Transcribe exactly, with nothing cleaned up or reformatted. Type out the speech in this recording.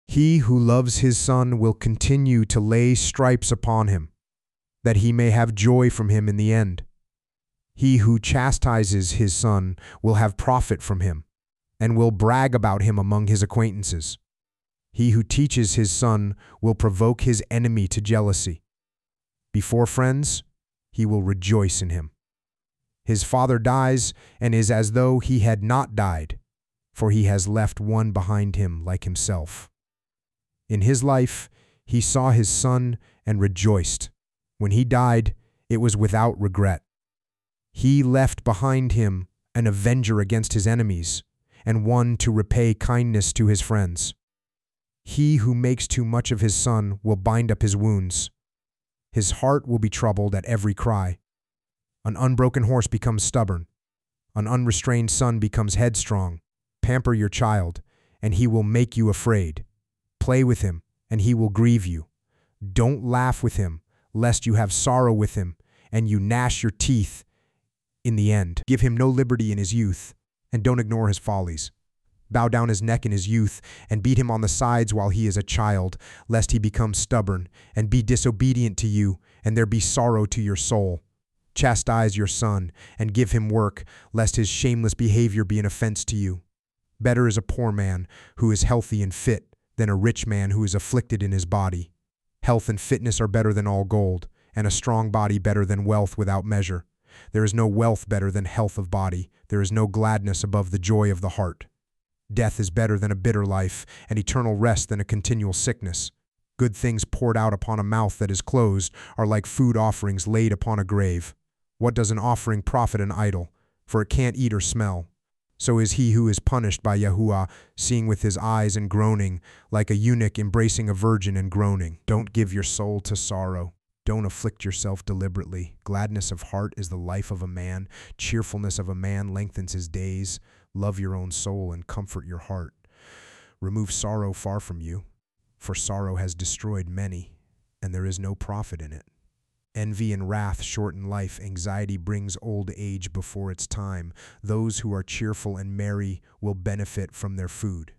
He who loves his son will continue to lay stripes upon him, that he may have joy from him in the end. He who chastises his son will have profit from him, and will brag about him among his acquaintances. He who teaches his son will provoke his enemy to jealousy. Before friends, he will rejoice in him. His father dies and is as though he had not died, for he has left one behind him like himself. In his life, he saw his son and rejoiced. When he died, it was without regret. He left behind him an avenger against his enemies, and one to repay kindness to his friends. He who makes too much of his son will bind up his wounds. His heart will be troubled at every cry. An unbroken horse becomes stubborn. An unrestrained son becomes headstrong. Pamper your child, and he will make you afraid. Play with him, and he will grieve you. Don't laugh with him, lest you have sorrow with him, and you gnash your teeth in the end. Give him no liberty in his youth, and don't ignore his follies. Bow down his neck in his youth, and beat him on the sides while he is a child, lest he become stubborn, and be disobedient to you, and there be sorrow to your soul. Chastise your son, and give him work, lest his shameless behavior be an offense to you. Better is a poor man who is healthy and fit than a rich man who is afflicted in his body. Health and fitness are better than all gold, and a strong body better than wealth without measure. There is no wealth better than health of body. There is no gladness above the joy of the heart. Death is better than a bitter life, and eternal rest than a continual sickness. Good things poured out upon a mouth that is closed are like food offerings laid upon a grave. What does an offering profit an idol? For it can't eat or smell. So is he who is punished by Yahuwah, seeing with his eyes and groaning, like a eunuch embracing a virgin and groaning. Don't give your soul to sorrow. Don't afflict yourself deliberately. Gladness of heart is the life of a man. Cheerfulness of a man lengthens his days. Love your own soul and comfort your heart. Remove sorrow far from you, for sorrow has destroyed many, and there is no profit in it. Envy and wrath shorten life. Anxiety brings old age before its time. Those who are cheerful and merry will benefit from their food.